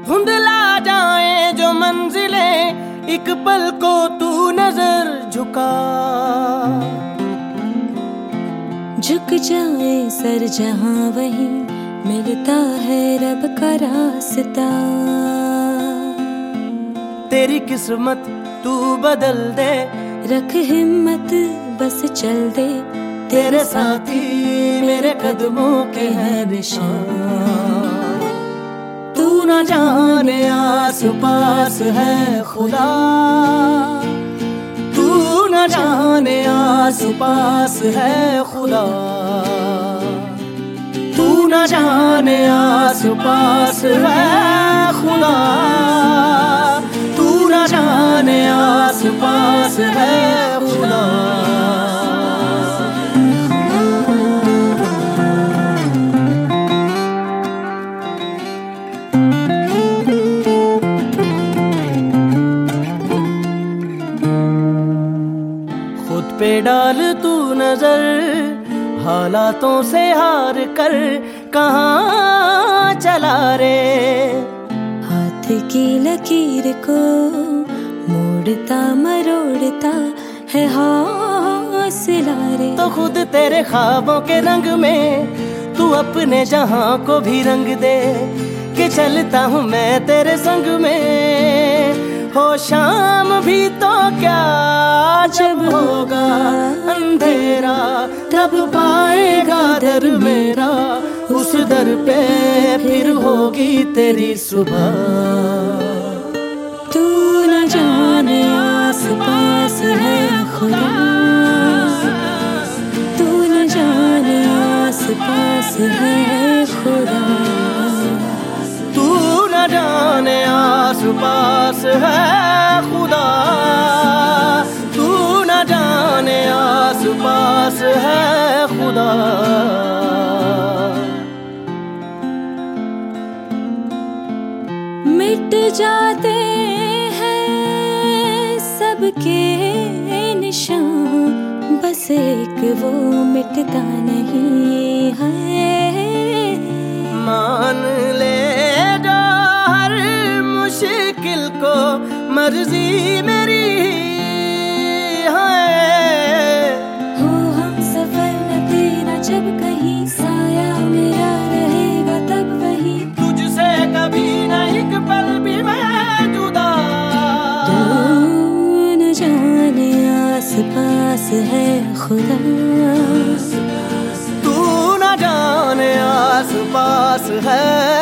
धुंधला जाए जो मंजिलें, एक पल को तू नजर झुका। झुक जाए सर जहां वहीं मिलता है रब का रास्ता। तेरी किस्मत तू बदल दे, रख हिम्मत बस चल दे। तेरे साथी मेरे कदमों के हैं निशान। तू न जाने आस पास है खुदा, तू न जाने आस पास है खुदा। तू न जाने आस पास है खुदा, तू न जाने आस पास है खुदा। खुद पे डाल तू नजर, हालातों से हार कर कहाँ चला रे। हाथ की लकीर को मोड़ता मरोड़ता है हौसला रे। तो खुद तेरे ख्वाबों के रंग में तू अपने जहां को भी रंग दे, कि चलता हूँ मैं तेरे संग में। हो शाम भी तो क्या, जब होगा अंधेरा तब पाएगा दर मेरा। उस दर पे फिर होगी तेरी सुबह। तू न जाने आस पास है खुदा, तू न जाने आस पास है खुदा। तू न जाने आस पास है खुदा, तू न जाने आस पास है खुदा। मिट जाते हैं सबके निशान, बस एक वो मिटता नहीं है। मान ले जो हर मुश्किल को मर्जी मेरी है। हो हम सफर न तेरा जब कहीं साया मेरा रहेगा तब वही। तुझसे कभी न एक पल भी मैं जुदा। तू न जाने आस पास है खुदा, तू न जाने आस पास है